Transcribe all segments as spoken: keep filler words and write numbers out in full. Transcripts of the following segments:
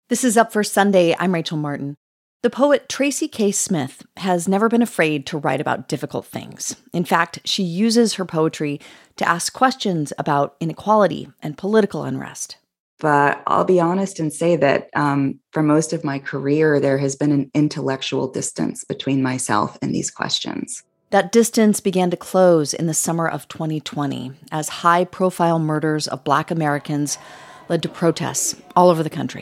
This is Up First Sunday. I'm Rachel Martin. The poet Tracy K. Smith has never been afraid to write about difficult things. In fact, she uses her poetry to ask questions about inequality and political unrest. But I'll be honest and say that um, for most of my career, there has been an intellectual distance between myself and these questions. That distance began to close in the summer of twenty twenty as high-profile murders of Black Americans led to protests all over the country.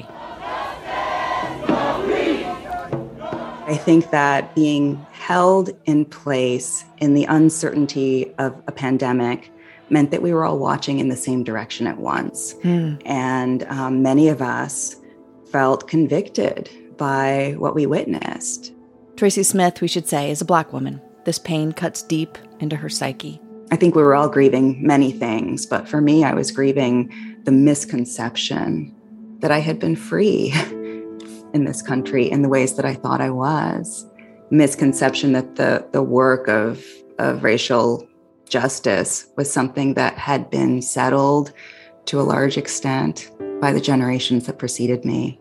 I think that being held in place in the uncertainty of a pandemic meant that we were all watching in the same direction at once. Mm. And um, many of us felt convicted by what we witnessed. Tracy Smith, we should say, is a Black woman. This pain cuts deep into her psyche. I think we were all grieving many things, but for me, I was grieving the misconception that I had been free in this country in the ways that I thought I was. Misconception that the, the work of, of racial justice was something that had been settled to a large extent by the generations that preceded me.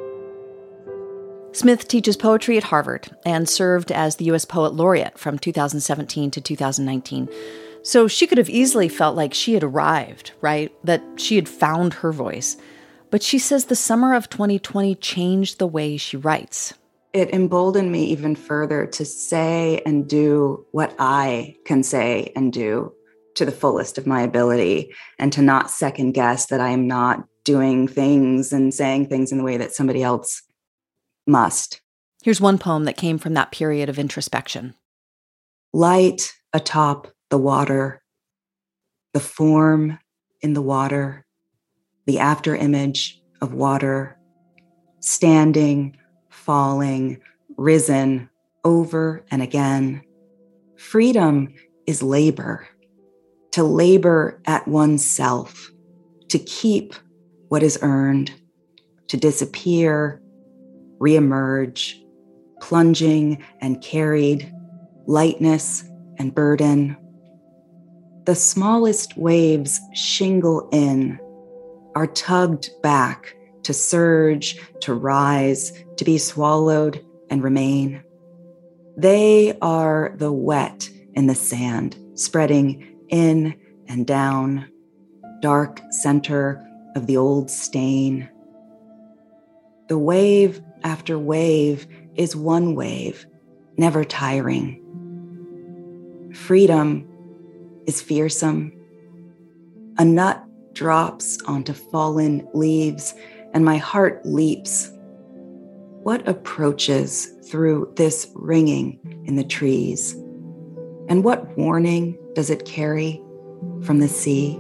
Smith teaches poetry at Harvard and served as the U S Poet Laureate from two thousand seventeen to two thousand nineteen. So she could have easily felt like she had arrived, right? That she had found her voice. But she says the summer of twenty twenty changed the way she writes. It emboldened me even further to say and do what I can say and do to the fullest of my ability, and to not second guess that I am not doing things and saying things in the way that somebody else must. Here's one poem that came from that period of introspection. Light atop the water, the form in the water, the after image of water, standing, falling, risen over and again. Freedom is labor, to labor at oneself, to keep what is earned, to disappear, reemerge, plunging and carried, lightness and burden. The smallest waves shingle in, are tugged back to surge, to rise, to be swallowed and remain. They are the wet in the sand, spreading in and down, dark center of the old stain. The wave after wave is one wave, never tiring. Freedom is fearsome. A nut drops onto fallen leaves, and my heart leaps. What approaches through this ringing in the trees? And what warning does it carry from the sea?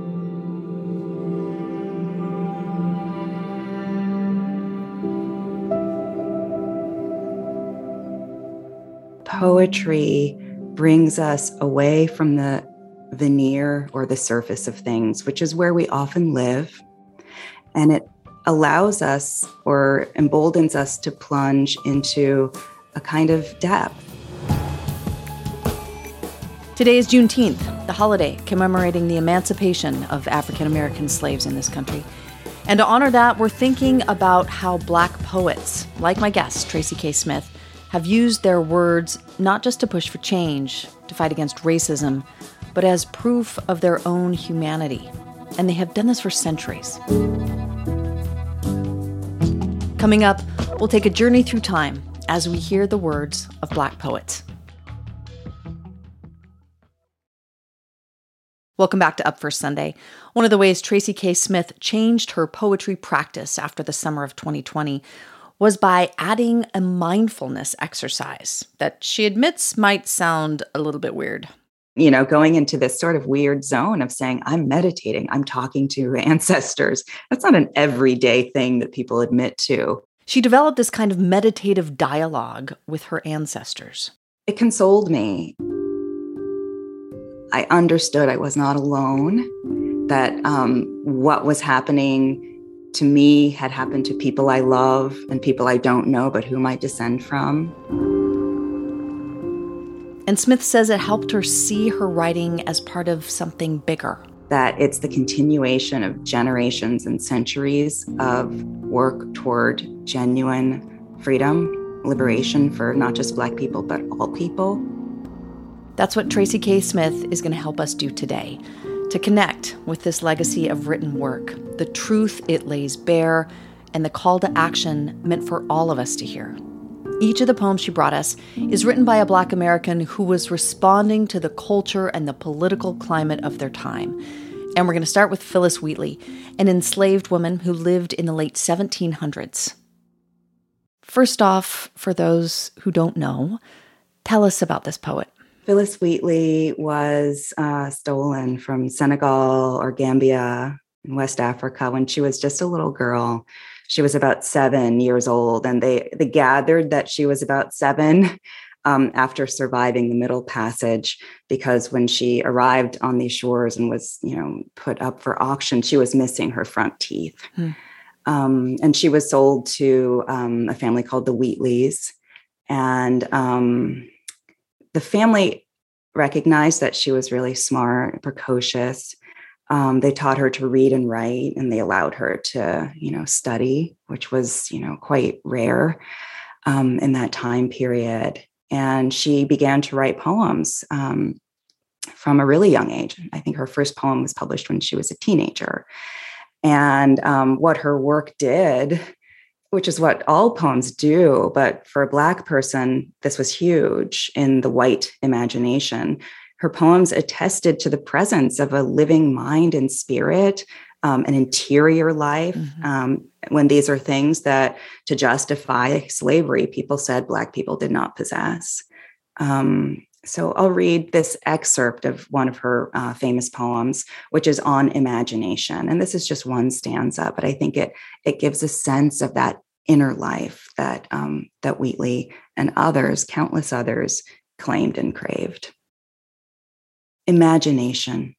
Poetry brings us away from the veneer or the surface of things, which is where we often live. And it allows us or emboldens us to plunge into a kind of depth. Today is Juneteenth, the holiday commemorating the emancipation of African American slaves in this country. And to honor that, we're thinking about how Black poets, like my guest, Tracy K. Smith, have used their words not just to push for change, to fight against racism, but as proof of their own humanity. And they have done this for centuries. Coming up, we'll take a journey through time as we hear the words of Black poets. Welcome back to Up First Sunday. One of the ways Tracy K. Smith changed her poetry practice after the summer of twenty twenty was by adding a mindfulness exercise that she admits might sound a little bit weird. You know, going into this sort of weird zone of saying, I'm meditating, I'm talking to ancestors. That's not an everyday thing that people admit to. She developed this kind of meditative dialogue with her ancestors. It consoled me. I understood I was not alone, that um, what was happening to me had happened to people I love and people I don't know, but whom I descend from. And Smith says it helped her see her writing as part of something bigger. that it's the continuation of generations and centuries of work toward genuine freedom, liberation for not just Black people, but all people. That's what Tracy K. Smith is going to help us do today, to connect with this legacy of written work, the truth it lays bare, and the call to action meant for all of us to hear. Each of the poems she brought us is written by a Black American who was responding to the culture and the political climate of their time. And we're going to start with Phillis Wheatley, an enslaved woman who lived in the late seventeen hundreds. First off, for those who don't know, tell us about this poet. Phillis Wheatley was uh, stolen from Senegal or Gambia in West Africa when she was just a little girl. She was about seven years old, and they, they gathered that she was about seven um, after surviving the Middle Passage, because when she arrived on these shores and was, you know, put up for auction, she was missing her front teeth. Hmm. Um, and she was sold to um, a family called the Wheatleys. And um, the family recognized that she was really smart, precocious. Um, they taught her to read and write, and they allowed her to, you know, study, which was, you know, quite rare um, in that time period. And she began to write poems um, from a really young age. I think her first poem was published when she was a teenager. And um, what her work did, which is what all poems do, but for a Black person, this was huge in the white imagination. Her poems attested to the presence of a living mind and spirit, um, an interior life. Mm-hmm. Um, when these are things that, to justify slavery, people said Black people did not possess. Um, so I'll read this excerpt of one of her uh, famous poems, which is on imagination. And this is just one stanza, but I think it it gives a sense of that inner life that um, that Wheatley and others, countless others, claimed and craved. Imagination.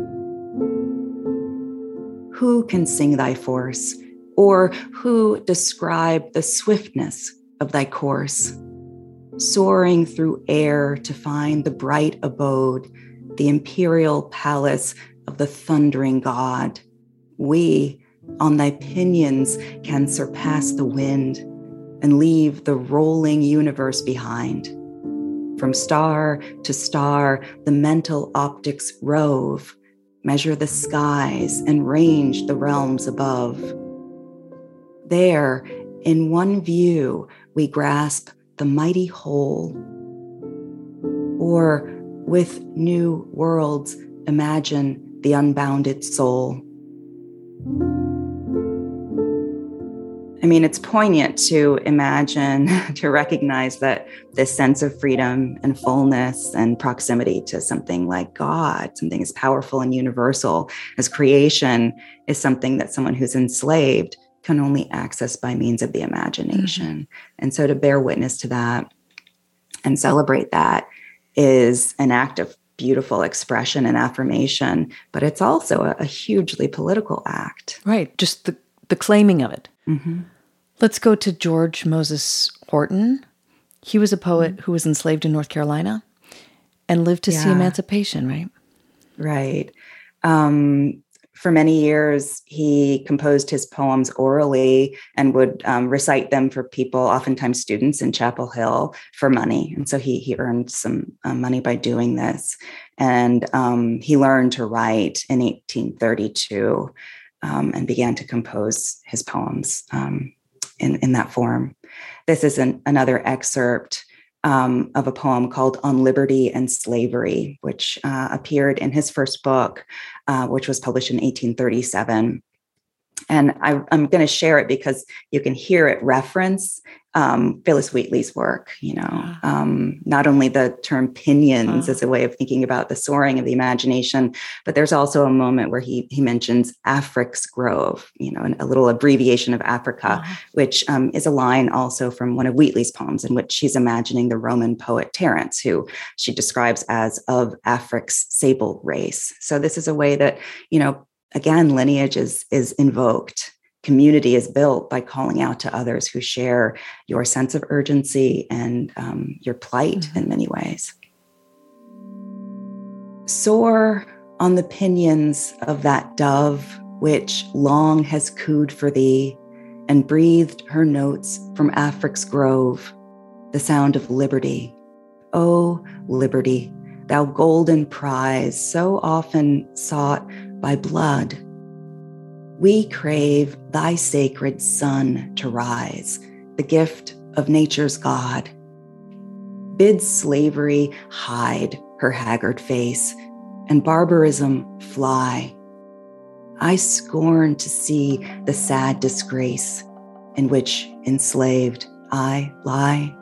Who can sing thy force, or who describe the swiftness of thy course? Soaring through air to find the bright abode, the imperial palace of the thundering God, we, on thy pinions, can surpass the wind and leave the rolling universe behind. From star to star, the mental optics rove, measure the skies and range the realms above. There, in one view, we grasp the mighty whole, or with new worlds, imagine the unbounded soul. I mean, it's poignant to imagine, to recognize that this sense of freedom and fullness and proximity to something like God, something as powerful and universal as creation, is something that someone who's enslaved can only access by means of the imagination. Mm-hmm. And so to bear witness to that and celebrate that is an act of beautiful expression and affirmation, but it's also a, a hugely political act. Right, just the, the claiming of it. Mm-hmm. Let's go to George Moses Horton. He was a poet mm-hmm. who was enslaved in North Carolina and lived to yeah. see emancipation, right? Right. Um, for many years, he composed his poems orally and would um, recite them for people, oftentimes students in Chapel Hill, for money. And so he he earned some uh, money by doing this. And um, he learned to write in eighteen thirty-two um, and began to compose his poems um, in, in that form. This is an, another excerpt Um, of a poem called On Liberty and Slavery, which uh, appeared in his first book, uh, which was published in eighteen thirty-seven. And I, I'm going to share it because you can hear it reference um, Phillis Wheatley's work, you know, um, not only the term pinions uh. as a way of thinking about the soaring of the imagination, but there's also a moment where he he mentions Afric's Grove, you know, a little abbreviation of Africa, uh. which um, is a line also from one of Wheatley's poems in which she's imagining the Roman poet Terence, who she describes as of Afric's sable race. So this is a way that, you know, again, lineage is, is invoked. Community is built by calling out to others who share your sense of urgency and um, your plight mm-hmm. in many ways. Soar on the pinions of that dove which long has cooed for thee and breathed her notes from Afric's grove, the sound of liberty. O liberty, thou golden prize so often sought by blood. We crave thy sacred sun to rise, the gift of nature's God. Bid slavery hide her haggard face and barbarism fly. I scorn to see the sad disgrace in which enslaved I lie.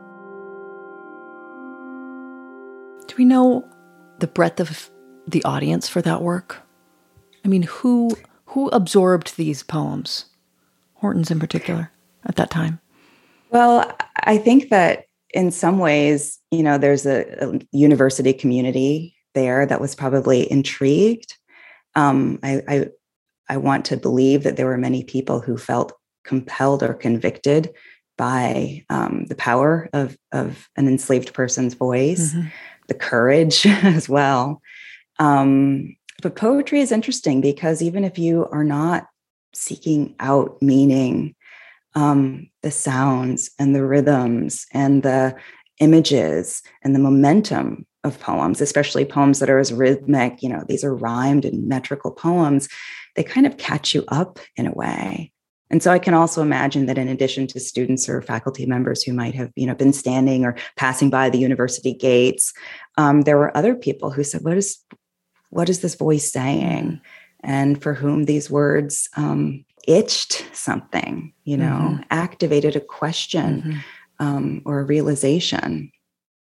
Do we know the breadth of the audience for that work? I mean, who who absorbed these poems, Horton's in particular, at that time? Well, I think that in some ways, you know, there's a, a university community there that was probably intrigued. Um, I, I I want to believe that there were many people who felt compelled or convicted by um, the power of, of an enslaved person's voice, mm-hmm. the courage as well. Um, but poetry is interesting because even if you are not seeking out meaning, um, the sounds and the rhythms and the images and the momentum of poems, especially poems that are as rhythmic, you know, these are rhymed and metrical poems, they kind of catch you up in a way. And so I can also imagine that in addition to students or faculty members who might have, you know, been standing or passing by the university gates, um, there were other people who said, what is, what is this voice saying? And for whom these words um, itched something, you know, mm-hmm. activated a question mm-hmm. um, or a realization.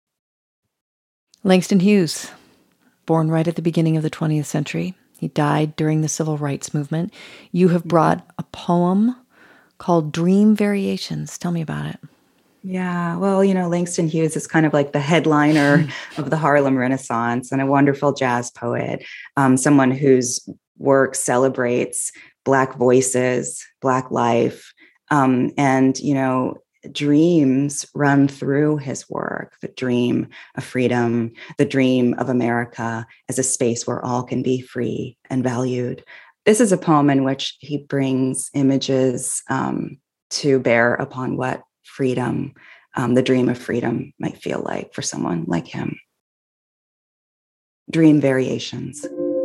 Langston Hughes, born right at the beginning of the twentieth century. He died during the Civil Rights Movement. You have brought a poem called Dream Variations. Tell me about it. Yeah, well, you know, Langston Hughes is kind of like the headliner of the Harlem Renaissance and a wonderful jazz poet, um, someone whose work celebrates Black voices, Black life, um, and, you know, dreams run through his work, the dream of freedom, the dream of America as a space where all can be free and valued. This is a poem in which he brings images um, to bear upon what freedom, um, the dream of freedom might feel like for someone like him. Dream Variations.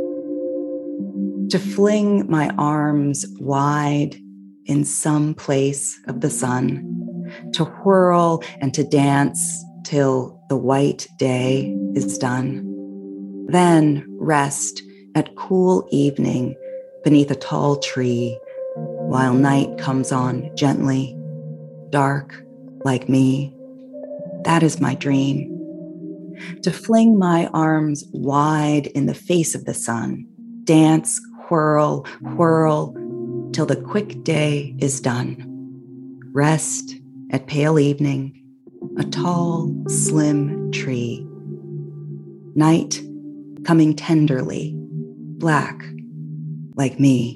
To fling my arms wide in some place of the sun, to whirl and to dance till the white day is done. Then rest at cool evening beneath a tall tree while night comes on gently, dark like me. That is my dream. To fling my arms wide in the face of the sun, dance, whirl, whirl till the quick day is done. Rest at pale evening, a tall, slim tree. Night coming tenderly, black like me.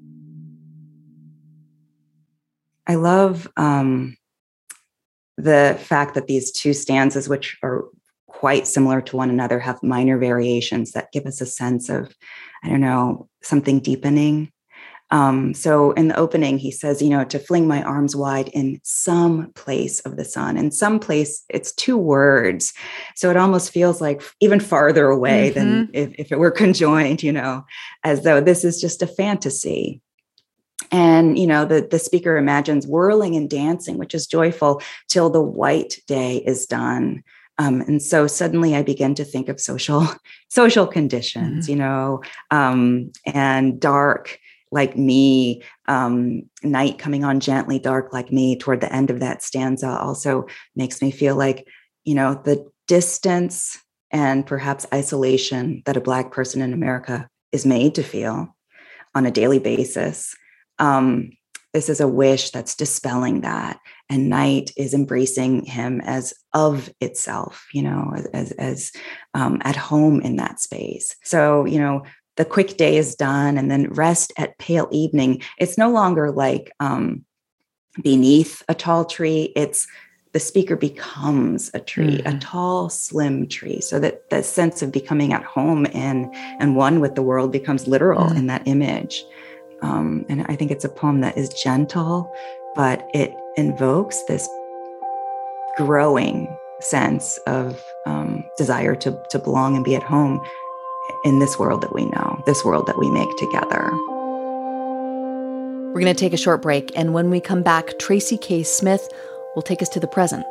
I love um, the fact that these two stanzas, which are quite similar to one another, have minor variations that give us a sense of, I don't know, something deepening. Um, so in the opening, he says, you know, to fling my arms wide in some place of the sun. In some place, it's two words. So it almost feels like even farther away mm-hmm. than if, if it were conjoined, you know, as though this is just a fantasy. And, you know, the, the speaker imagines whirling and dancing, which is joyful, till the white day is done. Um, and so suddenly I begin to think of social, social conditions, mm-hmm. you know, um, and dark like me, um, night coming on gently, dark like me toward the end of that stanza also makes me feel like, you know, the distance and perhaps isolation that a Black person in America is made to feel on a daily basis. Um, this is a wish that's dispelling that. And night is embracing him as of itself, you know, as, as um, at home in that space. So, you know, the quick day is done and then rest at pale evening. It's no longer like um, beneath a tall tree. It's the speaker becomes a tree, Mm-hmm. a tall, slim tree, so that the sense of becoming at home and, and one with the world becomes literal mm-hmm. in that image. Um, and I think it's a poem that is gentle, but it invokes this growing sense of um, desire to, to belong and be at home in this world that we know, this world that we make together. We're going to take a short break, and when we come back, Tracy K. Smith will take us to the present.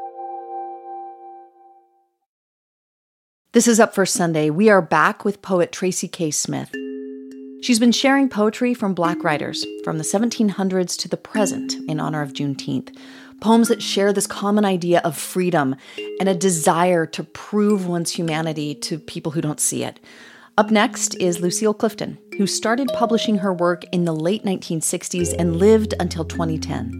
This is Up First Sunday. We are back with poet Tracy K. Smith. She's been sharing poetry from Black writers from the seventeen hundreds to the present in honor of Juneteenth. Poems that share this common idea of freedom and a desire to prove one's humanity to people who don't see it. Up next is Lucille Clifton, who started publishing her work in the late nineteen sixties and lived until twenty ten.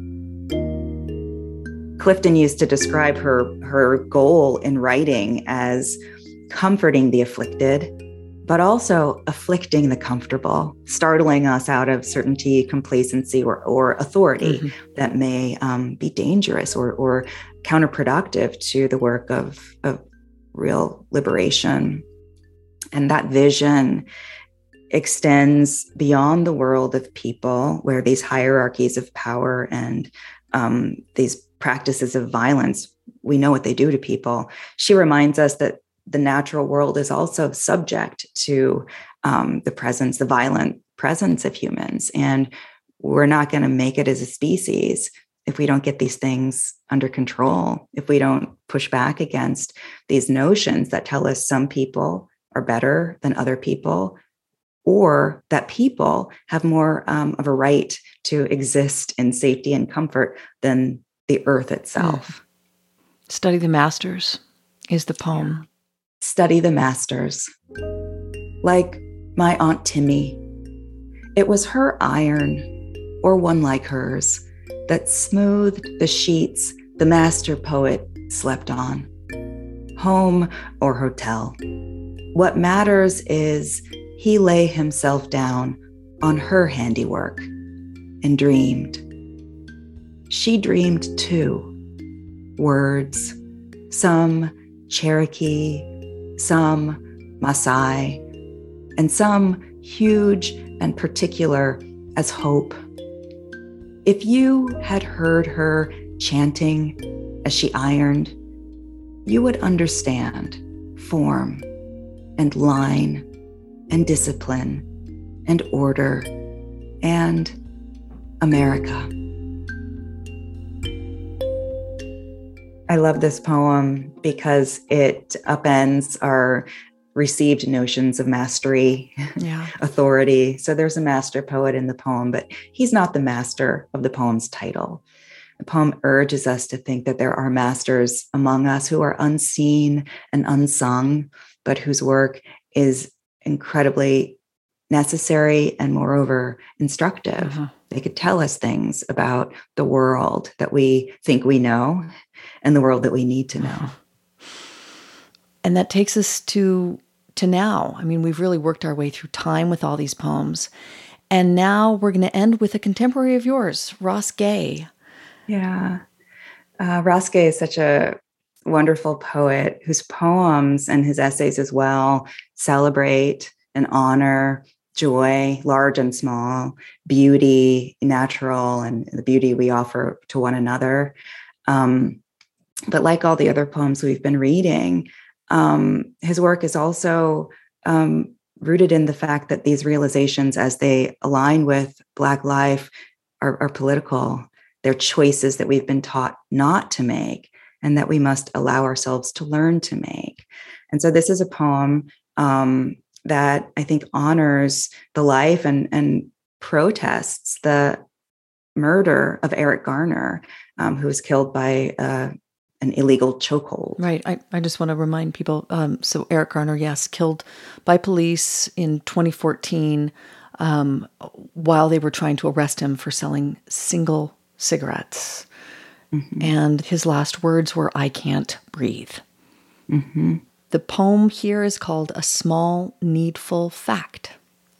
Clifton used to describe her, her goal in writing as comforting the afflicted, but also afflicting the comfortable, startling us out of certainty, complacency, or, or authority mm-hmm. that may um, be dangerous or, or counterproductive to the work of, of real liberation. And that vision extends beyond the world of people, where these hierarchies of power and um, these practices of violence, we know what they do to people. She reminds us that the natural world is also subject to um, the presence, the violent presence of humans. And we're not going to make it as a species if we don't get these things under control, if we don't push back against these notions that tell us some people are better than other people, or that people have more um, of a right to exist in safety and comfort than the earth itself. Study the Masters is the poem. Yeah. Study the Masters. Like my Aunt Timmy, it was her iron, or one like hers, that smoothed the sheets the master poet slept on. Home or hotel. What matters is he lay himself down on her handiwork and dreamed. She dreamed too. Words, some Cherokee, some Maasai, and some huge and particular as hope. If you had heard her chanting as she ironed, you would understand form and line and discipline and order and America. I love this poem because it upends our received notions of mastery, yeah. authority. So there's a master poet in the poem, but he's not the master of the poem's title. The poem urges us to think that there are masters among us who are unseen and unsung, but whose work is incredibly necessary and moreover instructive. Uh-huh. They could tell us things about the world that we think we know and the world that we need to know. And that takes us to to now. I mean, we've really worked our way through time with all these poems. And now we're going to end with a contemporary of yours, Ross Gay. Yeah. Uh, Ross Gay is such a wonderful poet whose poems and his essays as well celebrate and honor joy, large and small, beauty, natural, and the beauty we offer to one another. Um, but like all the other poems we've been reading, um, his work is also um, rooted in the fact that these realizations, as they align with Black life, are, are political. They're choices that we've been taught not to make and that we must allow ourselves to learn to make. And so this is a poem um, that I think honors the life and, and protests the murder of Eric Garner, um, who was killed by uh, an illegal chokehold. Right. I, I just want to remind people. Um, so Eric Garner, yes, killed by police in twenty fourteen um, while they were trying to arrest him for selling single cigarettes. Mm-hmm. And his last words were, "I can't breathe." Mm-hmm. The poem here is called A Small Needful Fact.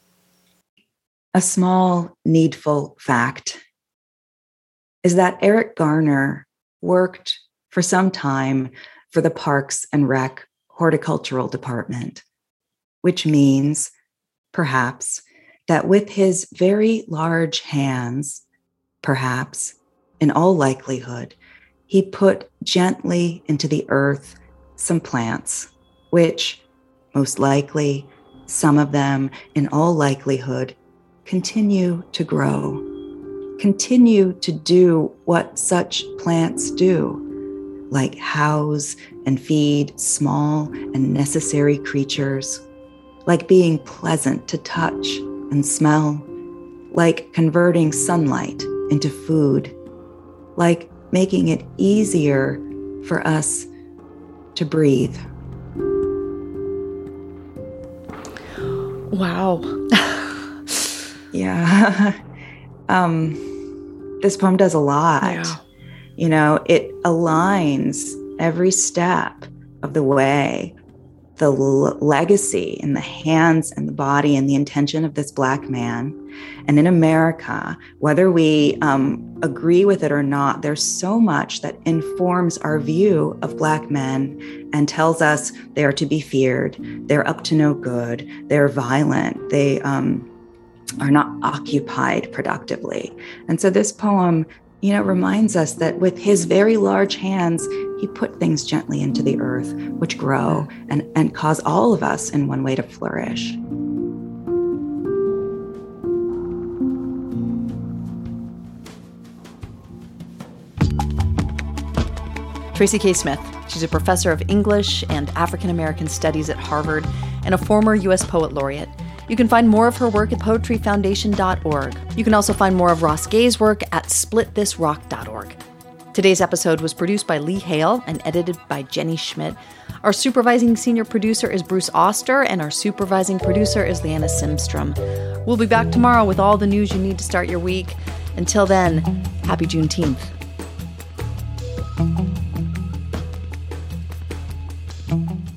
A small needful fact is that Eric Garner worked for some time for the Parks and Rec Horticultural Department, which means, perhaps, that with his very large hands, perhaps, in all likelihood, he put gently into the earth some plants, which, most likely, some of them, in all likelihood, continue to grow, continue to do what such plants do, like house and feed small and necessary creatures, like being pleasant to touch and smell, like converting sunlight into food, like making it easier for us to breathe. Wow. Yeah. um, this poem does a lot. Yeah. You know, it aligns every step of the way, the l- legacy in the hands and the body and the intention of this Black man. And in America, whether we um, agree with it or not, there's so much that informs our view of Black men and tells us they are to be feared, they're up to no good, they're violent, they um, are not occupied productively. And so this poem, you know, reminds us that with his very large hands, he put things gently into the earth, which grow and, and cause all of us in one way to flourish. Tracy K. Smith. She's a professor of English and African American Studies at Harvard and a former U S Poet Laureate. You can find more of her work at poetry foundation dot org. You can also find more of Ross Gay's work at split this rock dot org. Today's episode was produced by Lee Hale and edited by Jenny Schmidt. Our supervising senior producer is Bruce Oster, and our supervising producer is Leanna Simstrom. We'll be back tomorrow with all the news you need to start your week. Until then, happy Juneteenth. Thank you.